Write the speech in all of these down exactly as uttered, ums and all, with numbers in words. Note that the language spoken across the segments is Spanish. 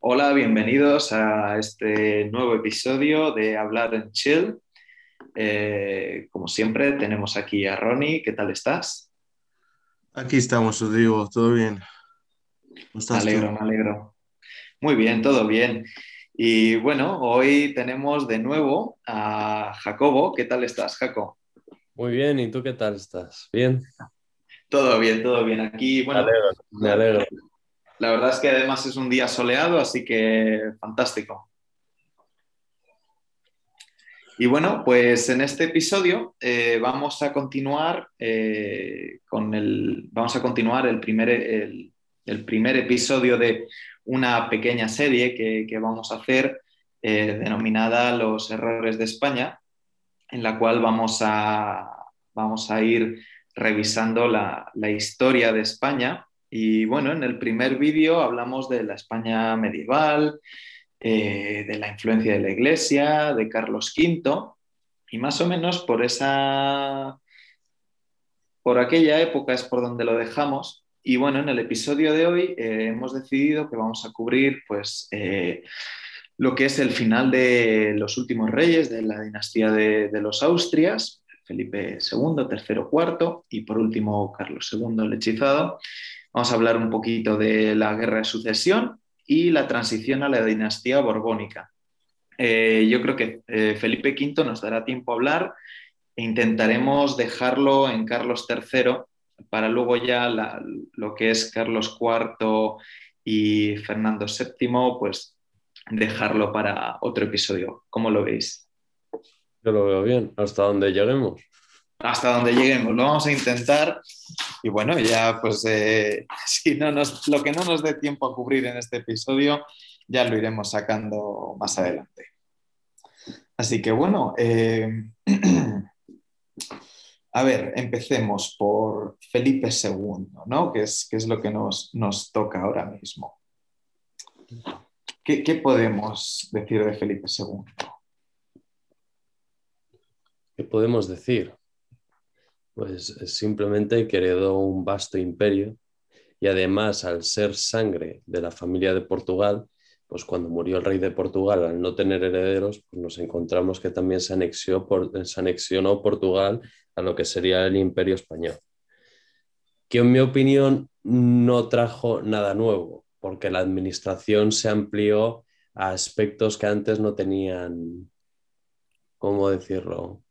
Hola, bienvenidos a este nuevo episodio de Hablar en Chill. Eh, como siempre, tenemos aquí a Ronnie. ¿Qué tal estás? Aquí estamos, Rodrigo, todo bien. ¿Cómo Me estás alegro, tú? me alegro. Muy bien, todo bien. Y bueno, hoy tenemos de nuevo a Jacobo. ¿Qué tal estás, Jaco? Muy bien, ¿y tú qué tal estás? ¿Bien? Todo bien, todo bien. Aquí, Me bueno, alegro, me la, alegro. la verdad es que además es un día soleado, así que fantástico. Y bueno, pues en este episodio eh, vamos a continuar eh, con el, vamos a continuar el primer, el, el primer episodio de una pequeña serie que, que vamos a hacer eh, denominada Los errores de España, en la cual vamos a, vamos a ir revisando la, la historia de España. Y bueno, en el primer vídeo hablamos de la España medieval, eh, de la influencia de la Iglesia, de Carlos quinto, y más o menos por esa, por aquella época es por donde lo dejamos. Y bueno, en el episodio de hoy eh, hemos decidido que vamos a cubrir pues eh, lo que es el final de los últimos reyes de la dinastía de, de los Austrias, Felipe segundo, tercero, cuarto y por último Carlos segundo el hechizado. Vamos a hablar un poquito de la guerra de sucesión y la transición a la dinastía borbónica. Eh, yo creo que eh, Felipe quinto nos dará tiempo a hablar e intentaremos dejarlo en Carlos tercero para luego ya la, lo que es Carlos cuarto y Fernando séptimo, pues dejarlo para otro episodio. ¿Cómo lo veis? Yo lo veo bien, hasta donde lleguemos. Hasta donde lleguemos, lo vamos a intentar y bueno, ya pues eh, si no nos, lo que no nos dé tiempo a cubrir en este episodio, ya lo iremos sacando más adelante. Así que bueno, eh, a ver, empecemos por Felipe segundo, ¿no? Que es, que es lo que nos, nos toca ahora mismo. ¿Qué, qué podemos decir de Felipe segundo? ¿Qué podemos decir? Pues es simplemente que heredó un vasto imperio y además al ser sangre de la familia de Portugal, pues cuando murió el rey de Portugal, al no tener herederos, pues nos encontramos que también se anexió por, se anexionó Portugal a lo que sería el imperio español, que en mi opinión no trajo nada nuevo, porque la administración se amplió a aspectos que antes no tenían, ¿cómo decirlo?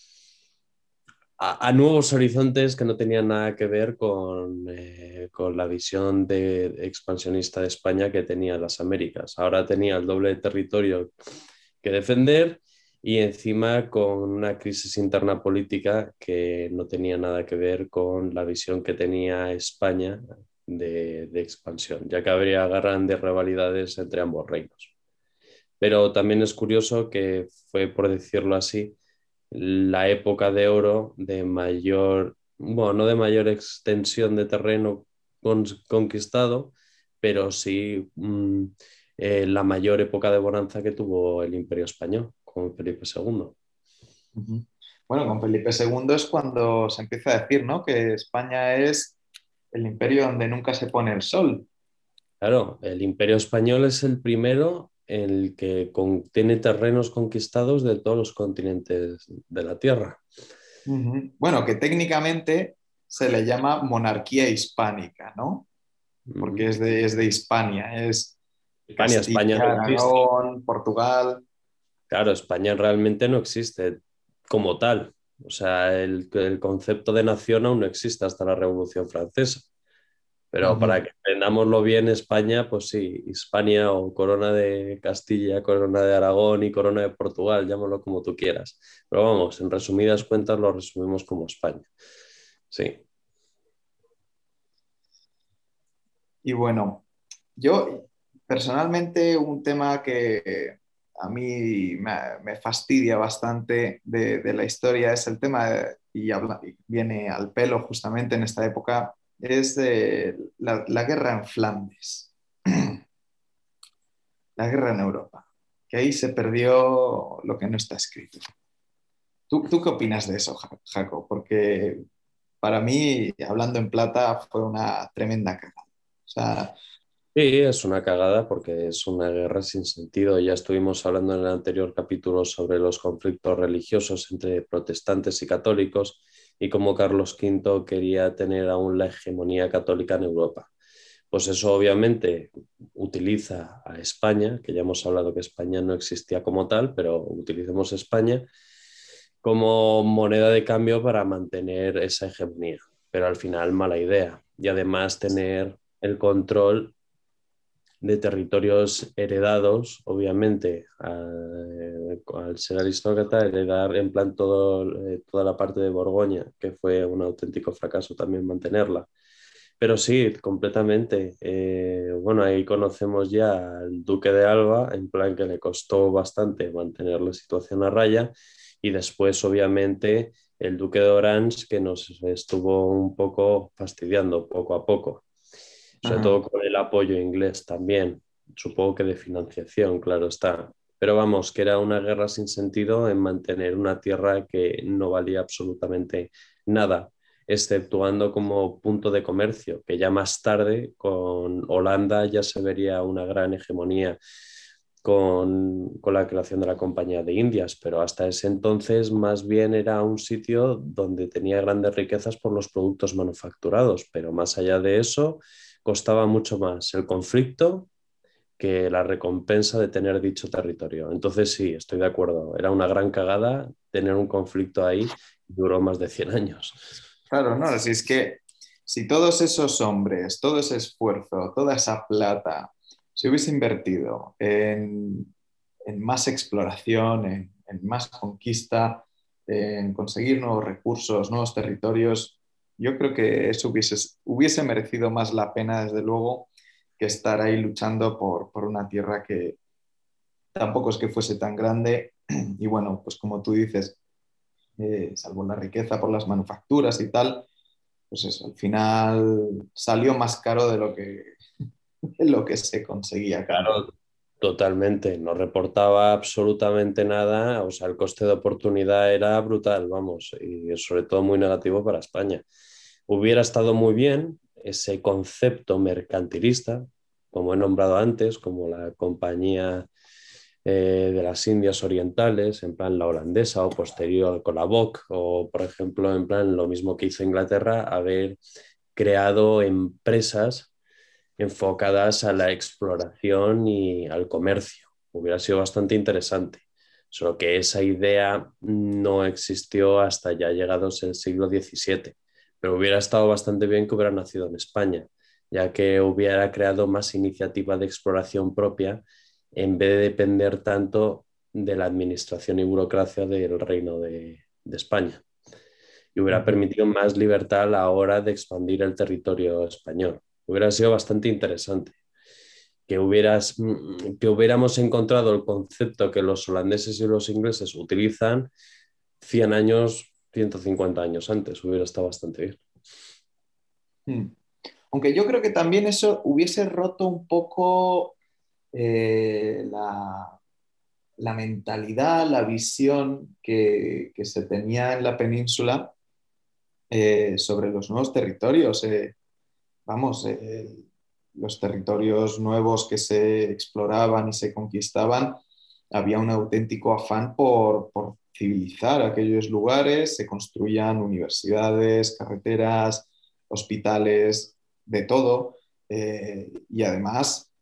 A, a nuevos horizontes que no tenían nada que ver con, eh, con la visión de, de expansionista de España que tenía las Américas. Ahora tenía el doble de territorio que defender y encima con una crisis interna política que no tenía nada que ver con la visión que tenía España de, de expansión, ya que habría grandes rivalidades entre ambos reinos. Pero también es curioso que fue, por decirlo así, la época de oro de mayor, bueno, no de mayor extensión de terreno con, conquistado, pero sí mmm, eh, la mayor época de bonanza que tuvo el Imperio Español con Felipe segundo. Uh-huh. Bueno, con Felipe segundo es cuando se empieza a decir, ¿no? Que España es el imperio donde nunca se pone el sol. Claro, el Imperio Español es el primero en el que con, tiene terrenos conquistados de todos los continentes de la Tierra. Uh-huh. Bueno, que técnicamente se le llama monarquía hispánica, ¿no? Uh Porque -huh. es de, es de Hispania, es España, España no Castilla, existe. Aragón, Portugal. Claro, España realmente no existe como tal. O sea, el, el concepto de nación aún no existe hasta la Revolución Francesa. Pero Uh-huh. para que entendámoslo bien, España, pues sí, Hispania o Corona de Castilla, Corona de Aragón y Corona de Portugal, llámalo como tú quieras. Pero vamos, en resumidas cuentas lo resumimos como España. Sí. Y bueno, yo personalmente un tema que a mí me, me fastidia bastante de, de, la historia es el tema, de, y, habla, y viene al pelo justamente en esta época, es de la, la guerra en Flandes, la guerra en Europa, que ahí se perdió lo que no está escrito. ¿Tú, tú qué opinas de eso, Jaco? Porque para mí, hablando en plata, fue una tremenda cagada. O sea, Sí, es una cagada porque es una guerra sin sentido. Ya estuvimos hablando en el anterior capítulo sobre los conflictos religiosos entre protestantes y católicos y cómo Carlos quinto quería tener aún la hegemonía católica en Europa. Pues eso obviamente utiliza a España, que ya hemos hablado que España no existía como tal, pero utilicemos España como moneda de cambio para mantener esa hegemonía. Pero al final mala idea. Y además tener el control de territorios heredados, obviamente, al, al ser aristócrata, heredar en plan todo, eh, toda la parte de Borgoña, que fue un auténtico fracaso también mantenerla. Pero sí, completamente. Eh, bueno, ahí conocemos ya al duque de Alba, en plan que le costó bastante mantener la situación a raya, y después, obviamente, el duque de Orange, que nos estuvo un poco fastidiando poco a poco, sobre Ajá. todo con el apoyo inglés también, supongo que de financiación, claro está. Pero vamos, que era una guerra sin sentido en mantener una tierra que no valía absolutamente nada, exceptuando como punto de comercio, que ya más tarde con Holanda ya se vería una gran hegemonía con, con, la creación de la Compañía de Indias, pero hasta ese entonces más bien era un sitio donde tenía grandes riquezas por los productos manufacturados, pero más allá de eso costaba mucho más el conflicto que la recompensa de tener dicho territorio. Entonces sí, estoy de acuerdo, era una gran cagada tener un conflicto ahí, duró más de cien años. Claro, no, si es que si todos esos hombres, todo ese esfuerzo, toda esa plata se hubiese invertido en, en más exploración, en, en más conquista, en conseguir nuevos recursos, nuevos territorios, yo creo que eso hubiese, hubiese merecido más la pena, desde luego, que estar ahí luchando por, por una tierra que tampoco es que fuese tan grande. Y bueno, pues como tú dices, eh, salvo la riqueza por las manufacturas y tal, pues eso, al final salió más caro de lo que, de lo que se conseguía a cambio. Claro, totalmente, no reportaba absolutamente nada, o sea, el coste de oportunidad era brutal, vamos, y sobre todo muy negativo para España. Hubiera estado muy bien ese concepto mercantilista, como he nombrado antes, como la compañía eh, de las Indias Orientales, en plan la holandesa o posterior con la B O C, o por ejemplo, en plan lo mismo que hizo Inglaterra, haber creado empresas enfocadas a la exploración y al comercio. Hubiera sido bastante interesante. Solo que esa idea no existió hasta ya llegados el siglo diecisiete. Pero hubiera estado bastante bien que hubiera nacido en España, ya que hubiera creado más iniciativa de exploración propia en vez de depender tanto de la administración y burocracia del Reino de, de España. Y hubiera Ujú. permitido más libertad a la hora de expandir el territorio español. Hubiera sido bastante interesante que, hubieras, que hubiéramos encontrado el concepto que los holandeses y los ingleses utilizan cien años, ciento cincuenta años antes. Hubiera estado bastante bien. Mm. Aunque yo creo que también eso hubiese roto un poco eh, la, la mentalidad, la visión que, que se tenía en la península eh, sobre los nuevos territorios. Eh, vamos, eh, los territorios nuevos que se exploraban y se conquistaban, había un auténtico afán por, por civilizar aquellos lugares, se construían universidades, carreteras, hospitales, de todo. Eh, y además,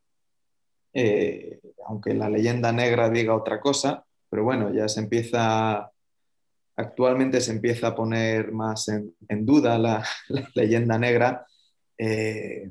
eh, aunque la leyenda negra diga otra cosa, pero bueno, ya se empieza, actualmente se empieza a poner más en, en duda la, la, leyenda negra. Eh,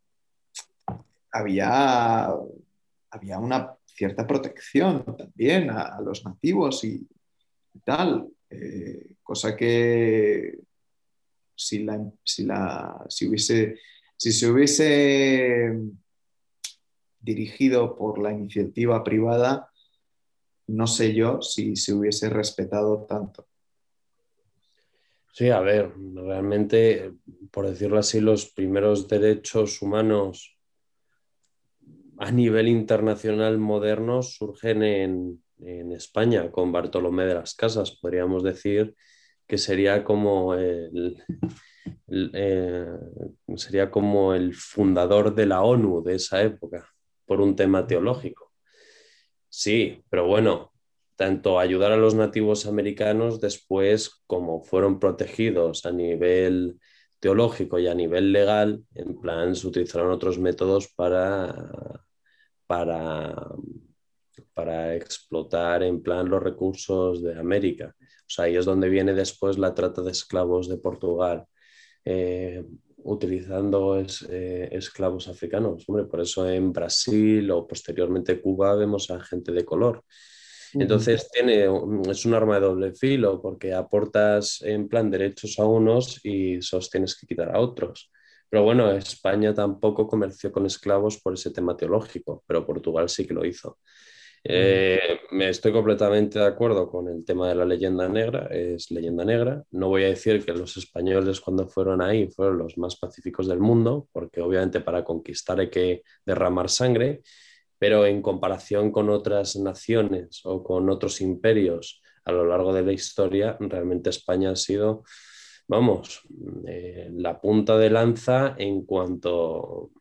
había, había una cierta protección también a, a los nativos y, y tal, eh, cosa que si, la, si, la, si, hubiese, si se hubiese dirigido por la iniciativa privada, no sé yo si se hubiese respetado tanto. Sí, a ver, realmente, por decirlo así, los primeros derechos humanos a nivel internacional modernos surgen en, en España con Bartolomé de las Casas. Podríamos decir que sería como el, eh, sería como el fundador de la ONU de esa época, por un tema teológico. Sí, pero bueno, tanto ayudar a los nativos americanos después, como fueron protegidos a nivel teológico y a nivel legal, en plan, se utilizaron otros métodos para, para, para explotar en plan los recursos de América. O sea, ahí es donde viene después la trata de esclavos de Portugal, eh, utilizando es, eh, esclavos africanos. Hombre, por eso en Brasil o posteriormente Cuba vemos a gente de color. Ujú. Entonces tiene, es un arma de doble filo porque aportas en plan derechos a unos y sostienes que quitar a otros. Pero bueno, España tampoco comerció con esclavos por ese tema teológico, pero Portugal sí que lo hizo. Ujú. Eh, me estoy completamente de acuerdo con el tema de la leyenda negra, es leyenda negra. No voy a decir que los españoles cuando fueron ahí fueron los más pacíficos del mundo, porque obviamente para conquistar hay que derramar sangre, pero en comparación con otras naciones o con otros imperios a lo largo de la historia, realmente España ha sido, vamos, eh, la punta de lanza en cuanto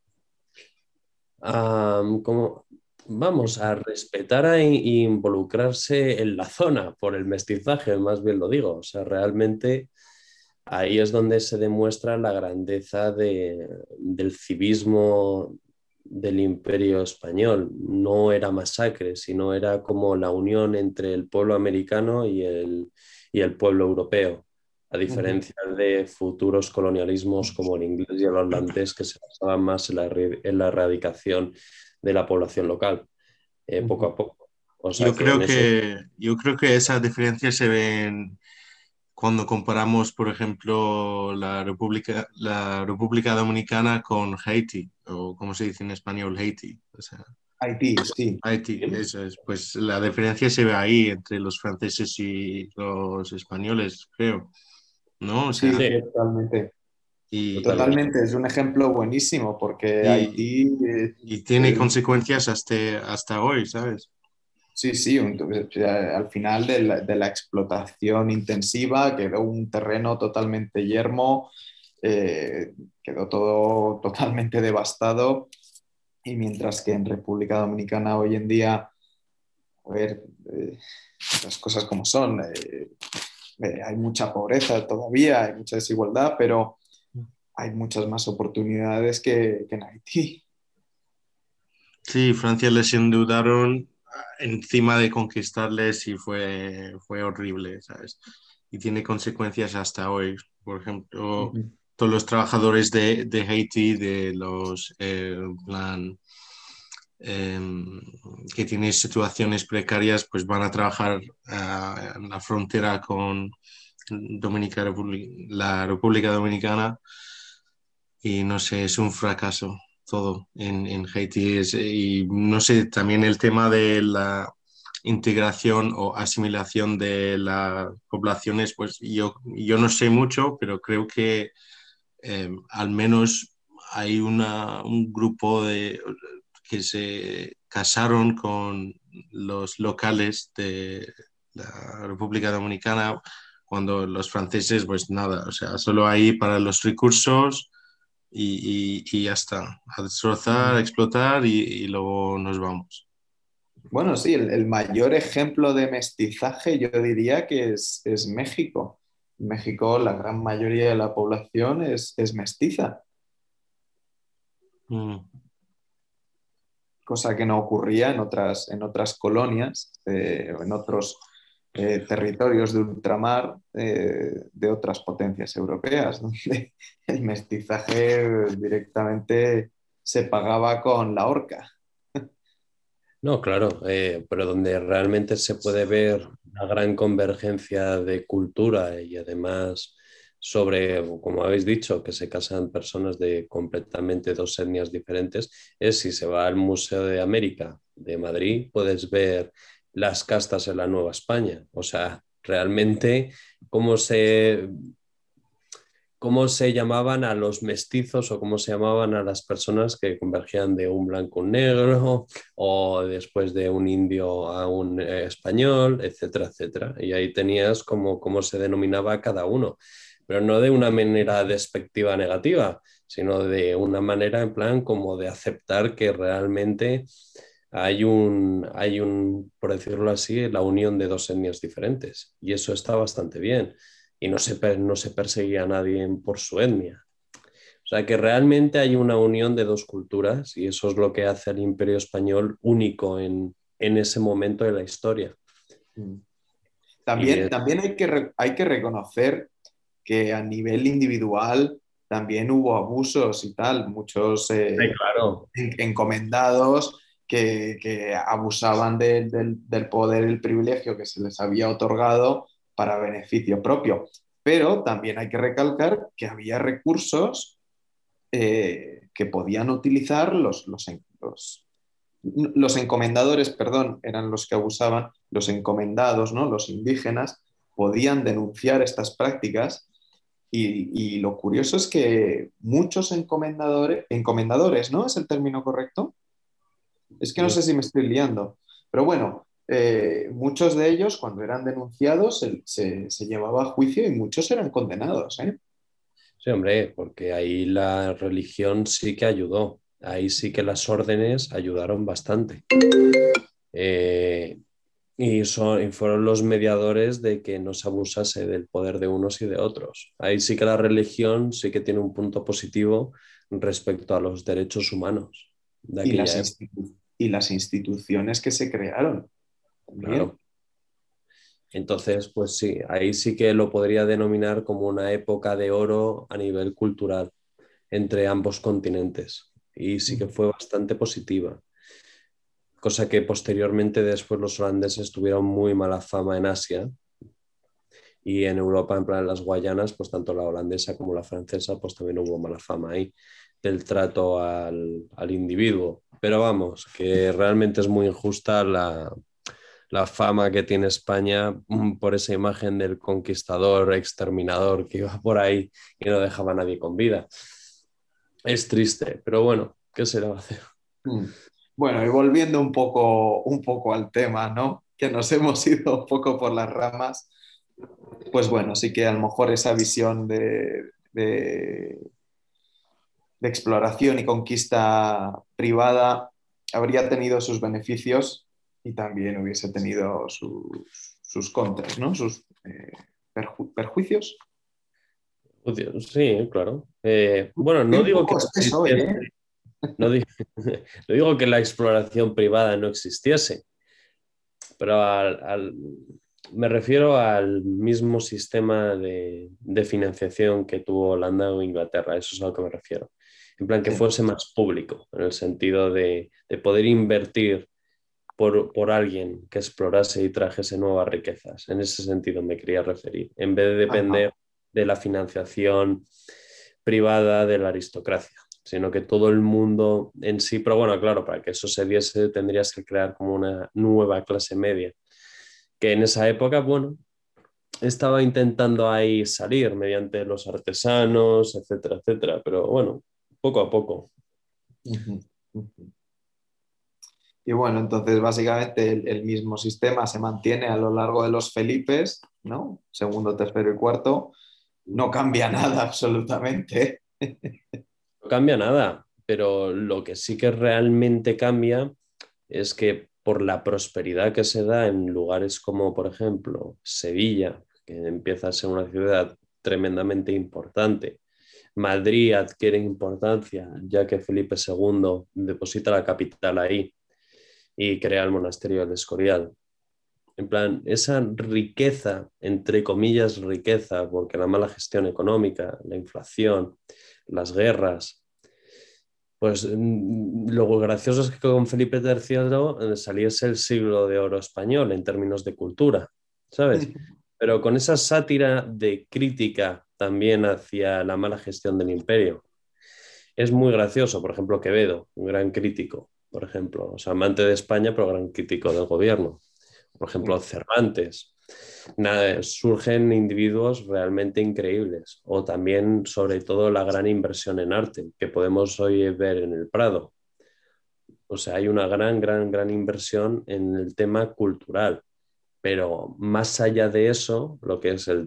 a, ¿cómo? Vamos a respetar e involucrarse en la zona por el mestizaje, más bien lo digo. O sea, realmente ahí es donde se demuestra la grandeza de, del civismo del Imperio Español. No era masacre, sino era como la unión entre el pueblo americano y el, y el pueblo europeo, a Ujú. diferencia de futuros colonialismos como el inglés y el holandés, que se basaban más en la, en la erradicación de la población local, eh, poco Ujú. a poco. O sea Yo que creo en eso... que, yo creo que esas diferencias se ven cuando comparamos, por ejemplo, la República, la República Dominicana con Haití, o como se dice en español, Haití. O sea, Haití, sí. Haití, eso es. Pues la diferencia se ve ahí entre los franceses y los españoles, creo, ¿no? O Sí, sea, Sí, sí, totalmente. y, totalmente. Totalmente, es un ejemplo buenísimo porque y, Haití, eh, y tiene el- consecuencias hasta, hasta hoy, ¿sabes? sí, sí, un- eh, al final de la, de la explotación intensiva quedó un terreno totalmente yermo, eh, quedó todo totalmente devastado y mientras que en República Dominicana hoy en día, a ver, eh, las cosas como son, eh, eh, hay mucha pobreza todavía, hay mucha desigualdad, pero hay muchas más oportunidades que, que en Haití. Sí, Francia les endeudaron encima de conquistarles y fue, fue horrible, ¿sabes? Y tiene consecuencias hasta hoy. Por ejemplo, Ujú. todos los trabajadores de, de Haití, de los eh, en plan, em, que tienen situaciones precarias, pues van a trabajar ah, en la frontera con Dominica, República- la República Dominicana y no sé, es un fracaso todo en, en Haití. Es- y no sé, también el tema de la integración o asimilación de las poblaciones, pues yo, yo no sé mucho, pero creo que eh, al menos hay una, un grupo de, que se casaron con los locales de la República Dominicana cuando los franceses, pues nada, o sea, solo ahí para los recursos y, y- y ya está, a destrozar, a Ujú. explotar y, y luego nos vamos. Bueno, sí, el, el mayor ejemplo de mestizaje yo diría que es, es México. En México la gran mayoría de la población es, es mestiza, Mm. cosa que no ocurría en otras, en otras colonias eh, o en otros eh, territorios de ultramar eh, de otras potencias europeas, donde el mestizaje directamente se pagaba con la horca. No, claro, eh, pero donde realmente se puede ver una gran convergencia de cultura y además sobre, como habéis dicho, que se casan personas de completamente dos etnias diferentes, es si se va al Museo de América de Madrid, puedes ver las castas en la Nueva España. O sea, realmente cómo se cómo se llamaban a los mestizos o cómo se llamaban a las personas que convergían de un blanco a un negro o después de un indio a un eh, español, etcétera, etcétera. Y ahí tenías como cómo se denominaba a cada uno. pero no de una manera despectiva negativa, sino de una manera en plan como de aceptar que realmente hay un, hay un, por decirlo así, la unión de dos etnias diferentes. Y eso está bastante bien. Y no se, per- no se perseguía a nadie por su etnia. O sea que realmente hay una unión de dos culturas y eso es lo que hace al Imperio Español único en, en ese momento de la historia. Mm. Y También, es, también hay que, re- hay que reconocer que a nivel individual también hubo abusos y tal, muchos ay, eh, claro, en- encomendados que, que abusaban de- del, del poder y el privilegio que se les había otorgado para beneficio propio. Pero también hay que recalcar que había recursos eh, que podían utilizar los, los, los, los encomendadores, perdón, eran los que abusaban, los encomendados, ¿no? Los indígenas, podían denunciar estas prácticas y, y lo curioso es que muchos encomendadores, encomendadores, ¿no? ¿Es el término correcto? Es que no sé si me estoy liando, pero bueno, eh, muchos de ellos cuando eran denunciados se, se, se llevaba a juicio y muchos eran condenados, ¿eh? sí, hombre, porque ahí la religión sí que ayudó, ahí sí que las órdenes ayudaron bastante. Eh, y, son, y fueron los mediadores de que no se abusase del poder de unos y de otros. Ahí sí que la religión sí que tiene un punto positivo respecto a los derechos humanos de Y las, aquella época, institu- y las instituciones que se crearon también. claro. Entonces, pues sí, ahí sí que lo podría denominar como una época de oro a nivel cultural entre ambos continentes. Y sí que fue bastante positiva, cosa que posteriormente después los holandeses tuvieron muy mala fama en Asia y en Europa, en plan las Guayanas, pues tanto la holandesa como la francesa, pues también hubo mala fama ahí del trato al, al individuo. Pero vamos, que realmente es muy injusta la, la fama que tiene España mm, por esa imagen del conquistador, exterminador que iba por ahí y no dejaba a nadie con vida. Es triste, pero bueno, ¿qué se le va a hacer? Mm. Bueno, y volviendo un poco, un poco al tema, ¿no? Que nos hemos ido un poco por las ramas, pues bueno, sí que a lo mejor esa visión de, de- de exploración y conquista privada habría tenido sus beneficios y también hubiese tenido sus, sus contras, ¿no? Sus eh, perju- perjuicios. Sí, claro. Eh, bueno, Estoy no un digo que poco no espeso hoy, existiese, ¿eh? no digo, no digo que la exploración privada no existiese, pero al, al, me refiero al mismo sistema de, de, financiación que tuvo Holanda o Inglaterra, eso es a lo que me refiero. En plan, que Sí. fuese más público, en el sentido de, de poder invertir por, por, alguien que explorase y trajese nuevas riquezas. En ese sentido me quería referir, en vez de Ajá. depender de la financiación privada de la aristocracia, sino que todo el mundo en sí, pero bueno, claro, para que eso se diese tendrías que crear como una nueva clase media, que en esa época, bueno, estaba intentando ahí salir mediante los artesanos, etcétera, etcétera, pero bueno, poco a poco. Ujú, ujú. Y bueno, entonces básicamente el, el mismo sistema se mantiene a lo largo de los Felipes, ¿no? Segundo, tercero y cuarto. No cambia nada absolutamente. No cambia nada, pero lo que sí que realmente cambia es que por la prosperidad que se da en lugares como, por ejemplo, Sevilla, que empieza a ser una ciudad tremendamente importante, Madrid adquiere importancia ya que Felipe segundo deposita la capital ahí y crea el monasterio del Escorial. En plan, esa riqueza, entre comillas riqueza, porque la mala gestión económica, la inflación, las guerras, pues lo gracioso es que con Felipe tercero eh, saliese el siglo de oro español en términos de cultura, ¿sabes? Pero con esa sátira de crítica también hacia la mala gestión del imperio. Es muy gracioso, por ejemplo, Quevedo, un gran crítico, por ejemplo, o sea, amante de España, pero gran crítico del gobierno. Por ejemplo, Cervantes. Nada, surgen individuos realmente increíbles. O también, sobre todo, la gran inversión en arte que podemos hoy ver en el Prado. O sea, hay una gran, gran, gran inversión en el tema cultural. Pero más allá de eso, lo que es el,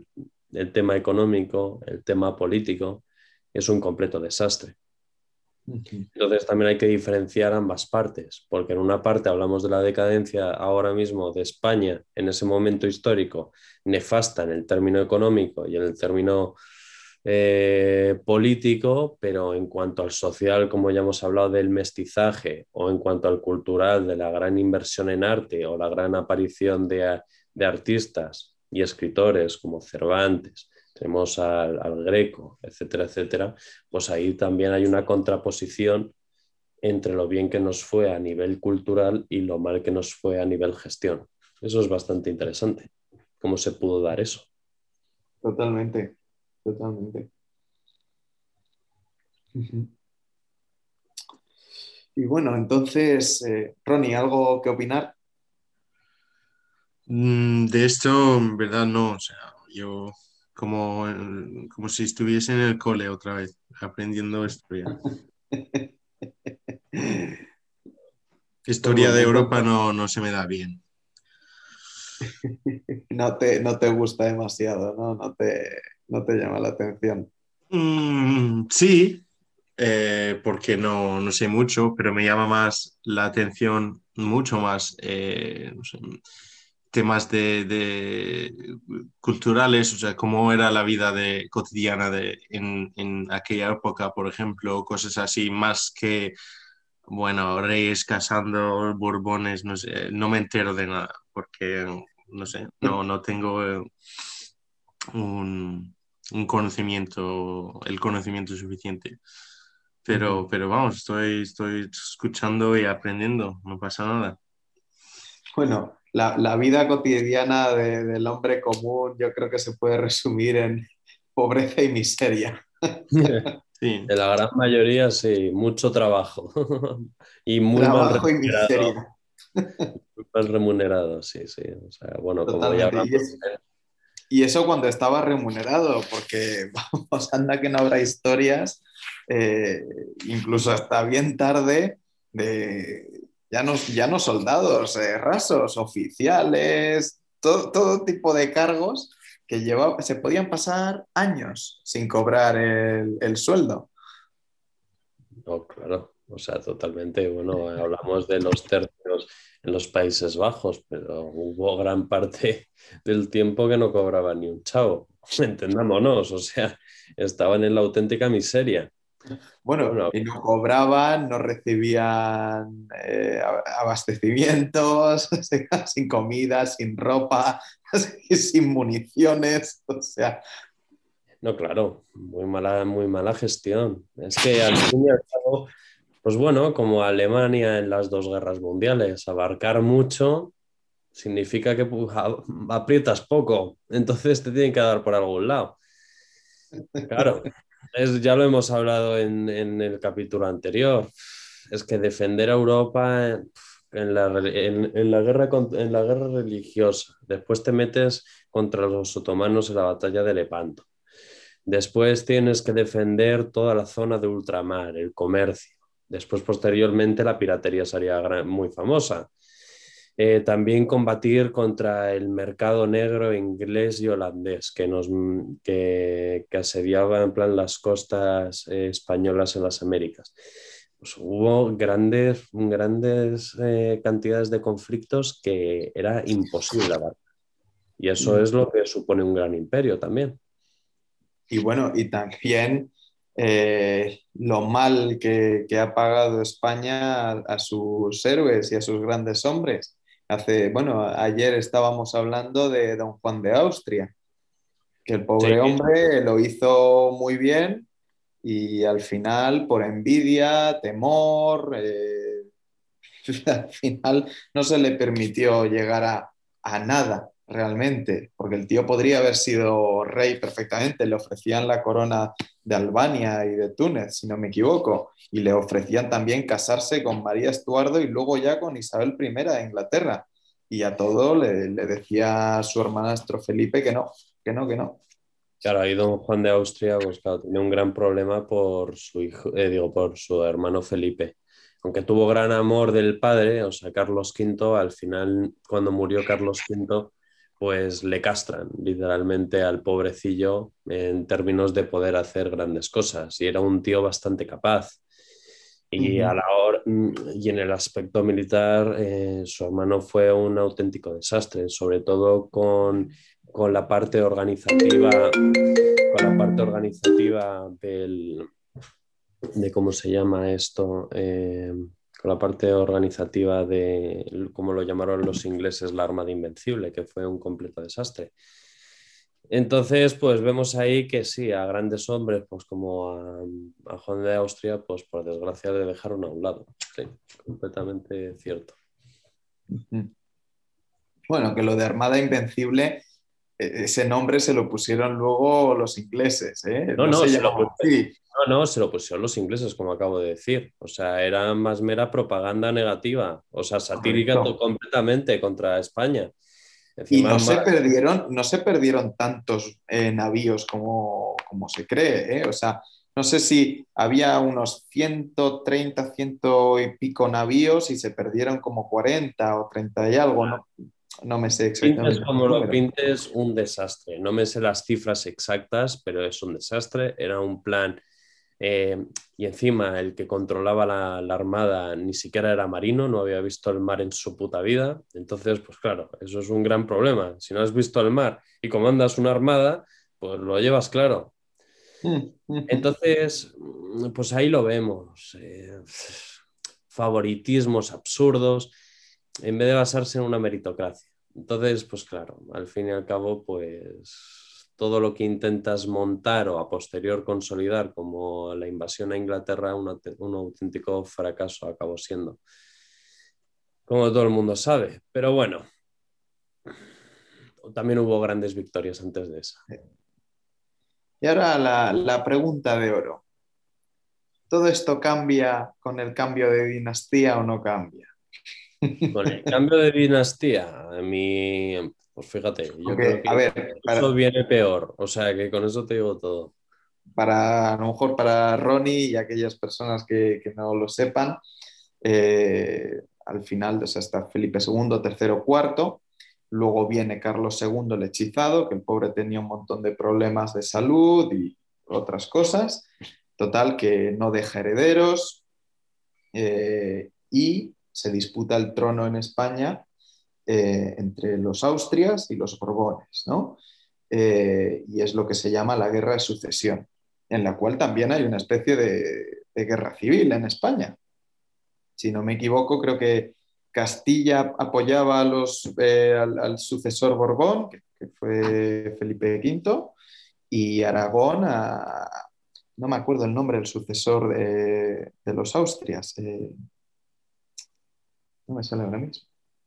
el tema económico, el tema político, es un completo desastre. Entonces también hay que diferenciar ambas partes, porque en una parte hablamos de la decadencia ahora mismo de España en ese momento histórico, nefasta en el término económico y en el término eh, político, pero en cuanto al social, como ya hemos hablado del mestizaje, o en cuanto al cultural, de la gran inversión en arte o la gran aparición de, de artistas y escritores como Cervantes, tenemos al, al Greco, etcétera, etcétera, pues ahí también hay una contraposición entre lo bien que nos fue a nivel cultural y lo mal que nos fue a nivel gestión. Eso es bastante interesante. ¿Cómo se pudo dar eso? Totalmente, totalmente. Uh-huh. Y bueno, entonces, eh, Ronnie, ¿algo que opinar? Mm, De esto, en verdad, no. O sea, yo como, como si estuviese en el cole otra vez, aprendiendo historia. Pues Historia bueno, de Europa entonces no, no se me da bien. no te, no te gusta demasiado, ¿no? No te, no te llama la atención. Mm, sí, eh, porque no, no sé mucho, pero me llama más la atención, mucho más, eh, no sé, temas de, de culturales, o sea, cómo era la vida de, cotidiana de, en, en aquella época, por ejemplo, cosas así, más que, bueno, reyes casando, borbones, no sé, no me entero de nada, porque, no sé, no, no tengo eh, un, un conocimiento, el conocimiento suficiente. Uh-huh. Pero, pero vamos, estoy, estoy escuchando y aprendiendo, no pasa nada. Bueno, la, la vida cotidiana de- del hombre común yo creo que se puede resumir en pobreza y miseria. Sí, De la gran mayoría, sí, mucho trabajo y muy mal Trabajo y remunerado, miseria, muy mal remunerado, sí, sí. O sea, bueno, como ya totalmente. Y, hablamos, es- y eso cuando estaba remunerado, porque vamos, anda que no habrá historias, eh, incluso hasta bien tarde, de ya no, ya no soldados, eh, rasos, oficiales, todo, todo tipo de cargos que lleva, se podían pasar años sin cobrar el, el sueldo. no, claro, o sea, totalmente, bueno, hablamos de los tercios en los Países Bajos, pero hubo gran parte del tiempo que no cobraban ni un chavo, entendámonos, o sea, estaban en la auténtica miseria. Bueno, Bueno, y no cobraban, no recibían eh, abastecimientos, sin comida, sin ropa, sin municiones, o sea, no, claro, muy mala, muy mala gestión. Es que al fin y al cabo, pues bueno, como Alemania en las dos guerras mundiales, abarcar mucho significa que pues, a- aprietas poco, entonces te tienen que dar por algún lado. Claro, es, ya lo hemos hablado en, en el capítulo anterior. Es que defender a Europa en, en la, rel- en- en la guerra, con- en la guerra religiosa, después te metes contra los otomanos en la batalla de Lepanto. Después tienes que defender toda la zona de ultramar, el comercio. Después, posteriormente, la piratería sería gran- muy famosa. Eh, también combatir contra el mercado negro inglés y holandés que, nos, que, que asediaba en plan las costas eh, españolas en las Américas. Pues hubo grandes, grandes eh, cantidades de conflictos que era imposible abarcar. Y eso es lo que supone un gran imperio también. y bueno, y también eh, lo mal que, que ha pagado España a, a sus héroes y a sus grandes hombres. Hace, bueno, ayer estábamos hablando de don Juan de Austria, que el Sí, pobre hombre lo hizo muy bien y al final, por envidia, temor, eh, al final no se le permitió llegar a, a nada realmente, porque el tío podría haber sido rey perfectamente, le ofrecían la corona de Albania y de Túnez, si no me equivoco, y le ofrecían también casarse con María Estuardo y luego ya con Isabel primera de Inglaterra, y a todo le, le decía a su hermanastro Felipe que no, que no, que no. claro, ahí don Juan de Austria, pues claro, tenía un gran problema por su hijo, eh, digo, por su hermano Felipe. Aunque tuvo gran amor del padre, o sea, Carlos quinto, al final, cuando murió Carlos quinto, pues le castran literalmente al pobrecillo en términos de poder hacer grandes cosas. Y era un tío bastante capaz. Y, a Ujú. la hora, y en el aspecto militar, eh, su hermano fue un auténtico desastre, sobre todo con, con la parte organizativa, con la parte organizativa del, de cómo se llama esto, eh, con la parte organizativa de, como lo llamaron los ingleses, la Armada Invencible, que fue un completo desastre. Entonces, pues vemos ahí que sí, a grandes hombres, pues como a, a Juan de Austria, pues por desgracia le dejaron a un lado. Sí, completamente cierto. Ujú. Bueno, que lo de Armada Invencible, eh, ese nombre se lo pusieron luego los ingleses, ¿eh? No, No no, se se lo, llamaba así. no, no, se lo pusieron los ingleses, como acabo de decir. O sea, era más mera propaganda negativa, o sea, satírica to- Correcto. completamente contra España. Y Encima, no se más, perdieron, no se perdieron tantos eh, navíos como, como se cree, ¿eh? O sea, no sé si había unos ciento treinta, ciento y pico navíos y se perdieron como cuarenta o treinta y algo, no, no me sé pintes exactamente el como lo número. pintes, un desastre. No me sé las cifras exactas, pero es un desastre. Era un plan. Eh, y encima el que controlaba la, la armada ni siquiera era marino, no había visto el mar en su puta vida. Entonces, pues claro, eso es un gran problema. Si no has visto el mar y comandas una armada, pues lo llevas claro. Mm, ujú. Entonces, pues ahí lo vemos. Eh, favoritismos absurdos en vez de basarse en una meritocracia. Entonces, pues claro, al fin y al cabo, pues todo lo que intentas montar o a posterior consolidar, como la invasión a Inglaterra, un, un auténtico fracaso acabó siendo, como todo el mundo sabe. Pero bueno, también hubo grandes victorias antes de esa. Y ahora la, la pregunta de oro. ¿Todo esto cambia con el cambio de dinastía o no cambia? Con el cambio de dinastía, a mí, pues fíjate, yo creo Aunque, a que ver, eso para, viene peor. O sea, que con eso te digo todo. para a lo mejor para Ronnie y aquellas personas que, que no lo sepan, eh, al final, o sea, está Felipe segundo, tercero, cuarto. Luego viene Carlos segundo, el hechizado, que el pobre tenía un montón de problemas de salud y otras cosas. Total, que no deja herederos eh, y se disputa el trono en España eh, entre los Austrias y los Borbones, ¿no? Eh, y es lo que se llama la Guerra de Sucesión, en la cual también hay una especie de, de guerra civil en España. Si no me equivoco, creo que Castilla apoyaba a los, eh, al, al, sucesor Borbón, que, que, fue Felipe quinto, y Aragón a, no me acuerdo el nombre del sucesor de, de los Austrias. Eh, no me sale ahora mismo.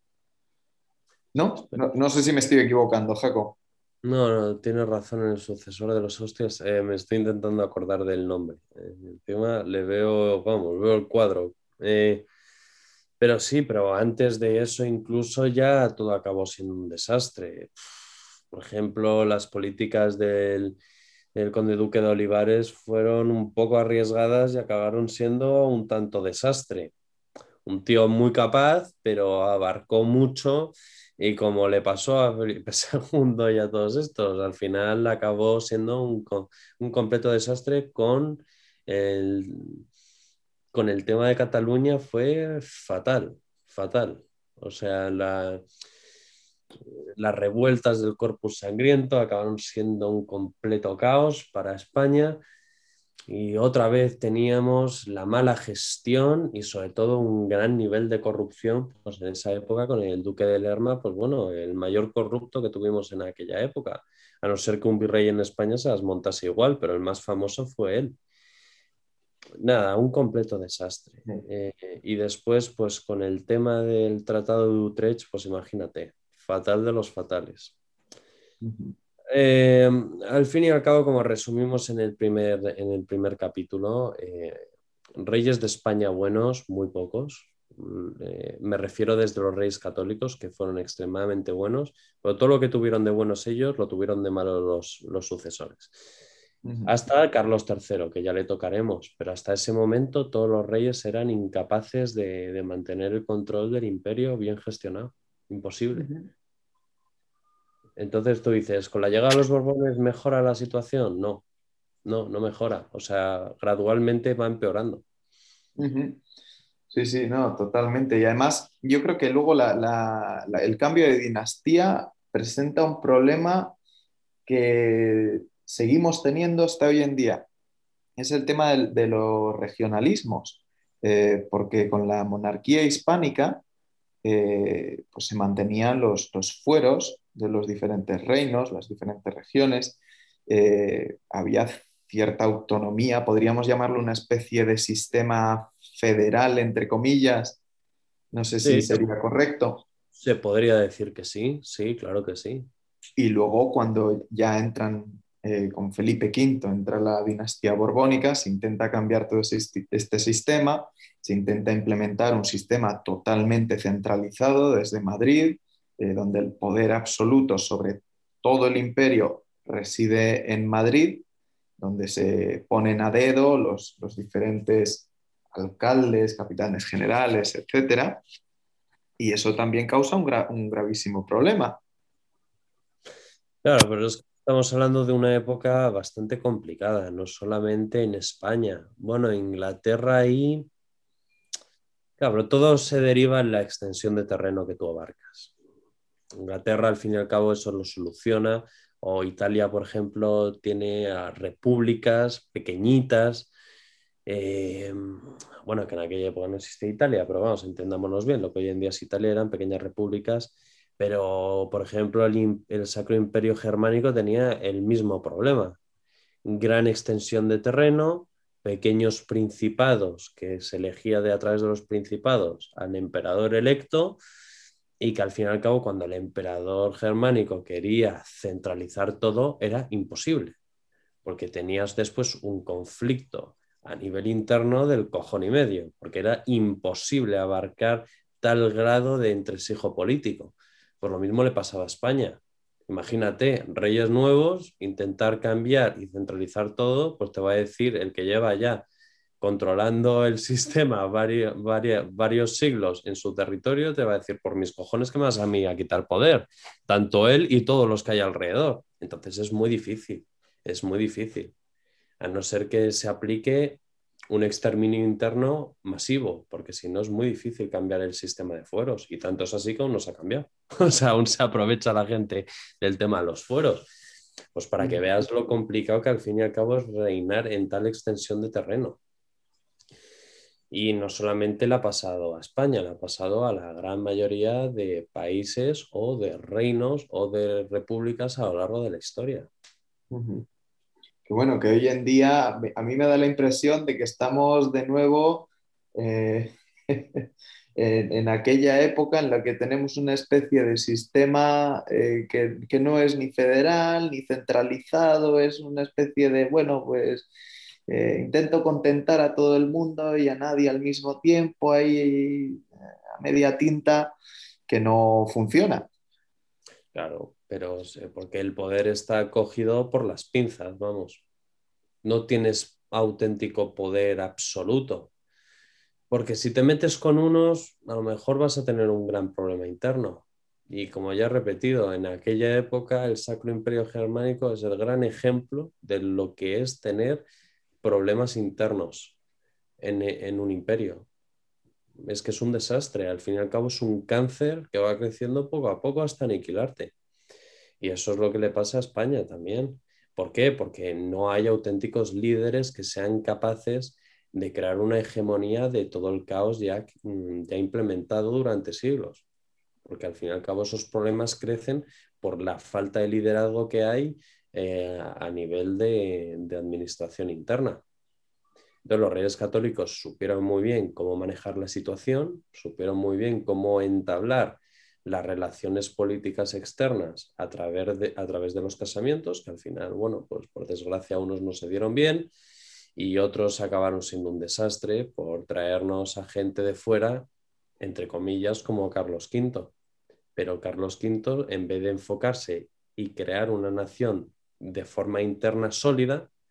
¿No? ¿No? No sé si me estoy equivocando, Jaco. No, no, tienes razón en el sucesor de los hostias. Eh, me estoy intentando acordar del nombre. Eh, encima le veo, vamos, veo el cuadro. Eh, pero sí, pero antes de eso incluso ya todo acabó siendo un desastre. Por ejemplo, las políticas del, del conde duque de Olivares fueron un poco arriesgadas y acabaron siendo un tanto desastre. Un tío muy capaz, pero abarcó mucho y como le pasó a Felipe segundo y a todos estos, al final acabó siendo un, un completo desastre con el, con el tema de Cataluña, fue fatal, fatal. O sea, la, las revueltas del Corpus Sangriento acabaron siendo un completo caos para España. Y otra vez teníamos la mala gestión y sobre todo un gran nivel de corrupción, pues en esa época con el duque de Lerma, pues bueno, el mayor corrupto que tuvimos en aquella época, a no ser que un virrey en España se las montase igual, pero el más famoso fue él. Nada, un completo desastre. Eh, y después, pues con el tema del Tratado de Utrecht, pues imagínate, fatal de los fatales. Uh-huh. Eh, al fin y al cabo, como resumimos en el primer, en el primer capítulo, eh, reyes de España buenos, muy pocos. Eh, me refiero desde los reyes católicos, que fueron extremadamente buenos, pero todo lo que tuvieron de buenos ellos lo tuvieron de malos los, los sucesores. Uh-huh. Hasta Carlos tercero, que ya le tocaremos, pero hasta ese momento todos los reyes eran incapaces de, de mantener el control del imperio bien gestionado. Imposible. Uh-huh. Entonces tú dices, ¿con la llegada de los Borbones mejora la situación? No, no, no mejora. O sea, gradualmente va empeorando. Ujú. Sí, sí, no, totalmente. Y además, yo creo que luego la- la- la- el cambio de dinastía presenta un problema que seguimos teniendo hasta hoy en día. Es el tema del- de, los regionalismos, Eh, porque con la monarquía hispánica eh, pues se mantenían los, los fueros de los diferentes reinos, las diferentes regiones. Eh, había cierta autonomía, podríamos llamarlo una especie de sistema federal, entre comillas, no sé si Sí, sería correcto. se podría decir que sí, sí, claro que sí. Y luego cuando ya entran eh, con Felipe quinto, entra la dinastía borbónica, se intenta cambiar todo ese, este sistema, se intenta implementar un sistema totalmente centralizado desde Madrid, eh, donde el poder absoluto sobre todo el imperio reside en Madrid, donde se ponen a dedo los, los diferentes alcaldes, capitanes generales, etcétera. Y eso también causa un, gra un gravísimo problema. Claro, pero es que estamos hablando de una época bastante complicada, no solamente en España. Bueno, en Inglaterra ahí, claro, pero todo se deriva en la extensión de terreno que tú abarcas. Inglaterra, al fin y al cabo, eso lo soluciona. O Italia, por ejemplo, tiene a repúblicas pequeñitas. Eh, bueno, que en aquella época no existía Italia, pero vamos, entendámonos bien. Lo que hoy en día es Italia eran pequeñas repúblicas. Pero, por ejemplo, el, el Sacro Imperio Germánico tenía el mismo problema. Gran extensión de terreno, pequeños principados que se elegía de a través de los principados al emperador electo y que al fin y al cabo cuando el emperador germánico quería centralizar todo era imposible, porque tenías después un conflicto a nivel interno del cojón y medio, porque era imposible abarcar tal grado de entresijo político. Por lo mismo le pasaba a España. Imagínate, reyes nuevos, intentar cambiar y centralizar todo, pues te va a decir el que lleva ya controlando el sistema varios, varios, varios siglos en su territorio, te va a decir, por mis cojones que me vas a mí a quitar poder, tanto él y todos los que hay alrededor. Entonces es muy difícil, es muy difícil, a no ser que se aplique un exterminio interno masivo, porque si no es muy difícil cambiar el sistema de fueros, y tanto es así que aún no se ha cambiado. O sea, aún se aprovecha la gente del tema de los fueros. Pues para que veas lo complicado que al fin y al cabo es reinar en tal extensión de terreno. Y no solamente le ha pasado a España, le ha pasado a la gran mayoría de países o de reinos o de repúblicas a lo largo de la historia. Uh-huh. Que bueno, que hoy en día a mí me da la impresión de que estamos de nuevo eh, en, en, aquella época en la que tenemos una especie de sistema eh, que, que, no es ni federal ni centralizado, es una especie de, bueno, pues eh, intento contentar a todo el mundo y a nadie al mismo tiempo, ahí a media tinta, que no funciona. Claro, pero porque el poder está cogido por las pinzas, vamos. No tienes auténtico poder absoluto. Porque si te metes con unos, a lo mejor vas a tener un gran problema interno. Y como ya he repetido, en aquella época el Sacro Imperio Germánico es el gran ejemplo de lo que es tener problemas internos en, en un imperio. Es que es un desastre, al fin y al cabo es un cáncer que va creciendo poco a poco hasta aniquilarte. Y eso es lo que le pasa a España también. ¿Por qué? Porque no hay auténticos líderes que sean capaces de crear una hegemonía de todo el caos ya, ya implementado durante siglos. Porque al fin y al cabo esos problemas crecen por la falta de liderazgo que hay eh, a nivel de, de administración interna. Entonces los reyes católicos supieron muy bien cómo manejar la situación, supieron muy bien cómo entablar las relaciones políticas externas a través de, a través de los casamientos, que al final, bueno, pues por desgracia unos no se dieron bien y otros acabaron siendo un desastre por traernos a gente de fuera, entre comillas, como Carlos quinto. Pero Carlos quinto, en vez de enfocarse y crear una nación de forma interna sólida,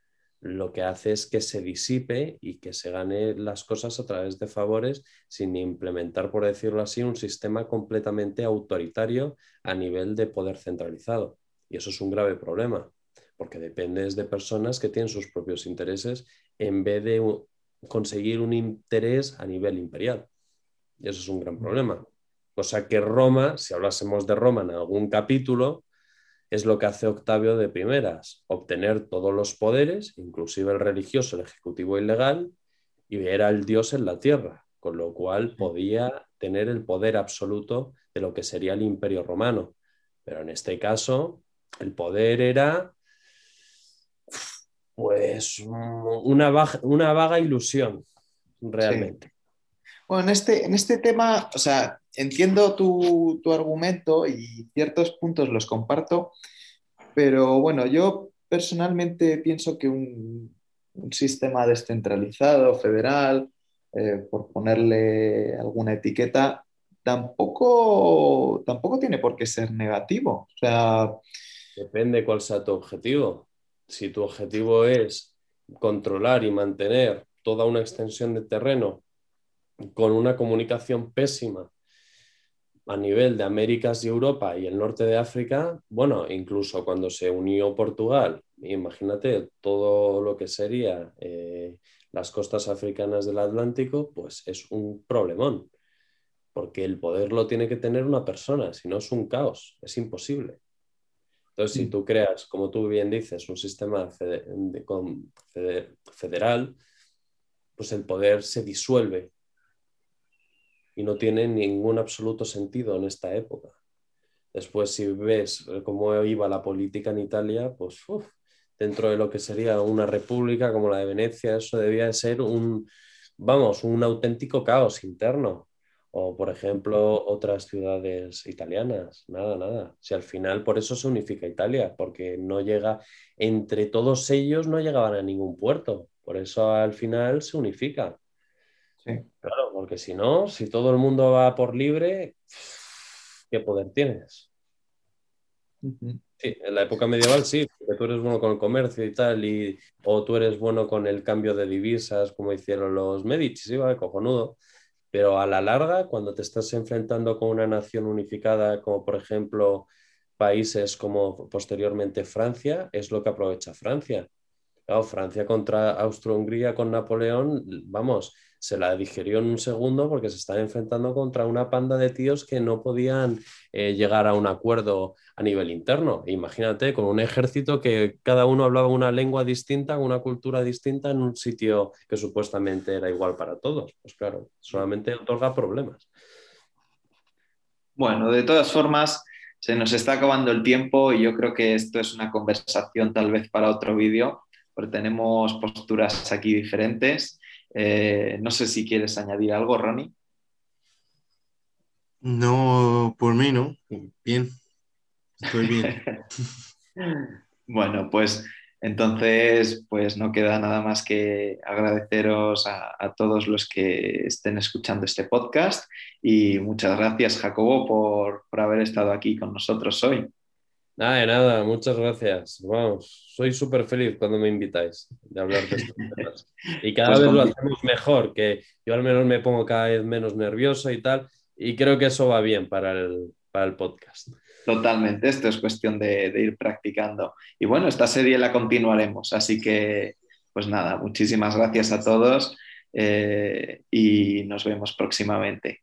lo que hace es que se disipe y que se gane las cosas a través de favores sin implementar, por decirlo así, un sistema completamente autoritario a nivel de poder centralizado. Y eso es un grave problema, porque dependes de personas que tienen sus propios intereses en vez de conseguir un interés a nivel imperial. Y eso es un gran problema. Cosa que Roma, si hablásemos de Roma en algún capítulo, es lo que hace Octavio de primeras, obtener todos los poderes, inclusive el religioso, el ejecutivo y el legal, y ver al Dios en la tierra, con lo cual podía tener el poder absoluto de lo que sería el Imperio Romano. Pero en este caso, el poder era pues una vaga, una vaga ilusión, Sí. realmente. Bueno, en este, en este tema, o sea, entiendo tu, tu argumento y ciertos puntos los comparto, pero bueno, yo personalmente pienso que un, un sistema descentralizado, federal, eh, por ponerle alguna etiqueta, tampoco, tampoco tiene por qué ser negativo. O sea, Depende cuál sea tu objetivo. Si tu objetivo es controlar y mantener toda una extensión de terreno con una comunicación pésima a nivel de Américas y Europa y el norte de África, bueno, incluso cuando se unió Portugal, imagínate todo lo que sería eh, las costas africanas del Atlántico, pues es un problemón, porque el poder lo tiene que tener una persona, si no es un caos, es imposible. Entonces, si tú creas, como tú bien dices, un sistema fede- de- con- fede- federal, pues el poder se disuelve y no tiene ningún absoluto sentido en esta época. Después, si ves cómo iba la política en Italia, pues uf, dentro de lo que sería una república como la de Venecia, eso debía de ser un, vamos, un auténtico caos interno. O, por ejemplo, otras ciudades italianas. Nada, nada. Si al final por eso se unifica Italia, porque no llega, entre todos ellos no llegaban a ningún puerto. Por eso al final se unifica. sí. Claro, porque si no, si todo el mundo va por libre, ¿qué poder tienes? Ujú. Sí, en la época medieval sí, porque tú eres bueno con el comercio y tal, y, o tú eres bueno con el cambio de divisas, como hicieron los Medici, sí, vale, cojonudo. Pero a la larga, cuando te estás enfrentando con una nación unificada, como por ejemplo países como posteriormente Francia, es lo que aprovecha Francia. Claro, Francia contra Austro-Hungría con Napoleón, vamos, se la digerió en un segundo porque se estaba enfrentando contra una panda de tíos que no podían eh, llegar a un acuerdo a nivel interno. Imagínate, con un ejército que cada uno hablaba una lengua distinta, una cultura distinta en un sitio que supuestamente era igual para todos. Pues claro, solamente otorga problemas. Bueno, de todas formas, se nos está acabando el tiempo y yo creo que esto es una conversación tal vez para otro vídeo, porque tenemos posturas aquí diferentes. Eh, no sé si quieres añadir algo, Ronnie. No, por mí no. Bien, estoy bien. Bueno, pues entonces, pues no queda nada más que agradeceros a, a todos los que estén escuchando este podcast y muchas gracias, Jacobo, por, por haber estado aquí con nosotros hoy. Nada de nada, muchas gracias. Vamos, soy súper feliz cuando me invitáis de hablar de estos temas. Y cada Pues vez con- lo hacemos mejor, que yo al menos me pongo cada vez menos nervioso y tal, y creo que eso va bien para el, para el podcast. totalmente, esto es cuestión de, de ir practicando. Y bueno, esta serie la continuaremos, así que pues nada, muchísimas gracias a todos eh, y nos vemos próximamente.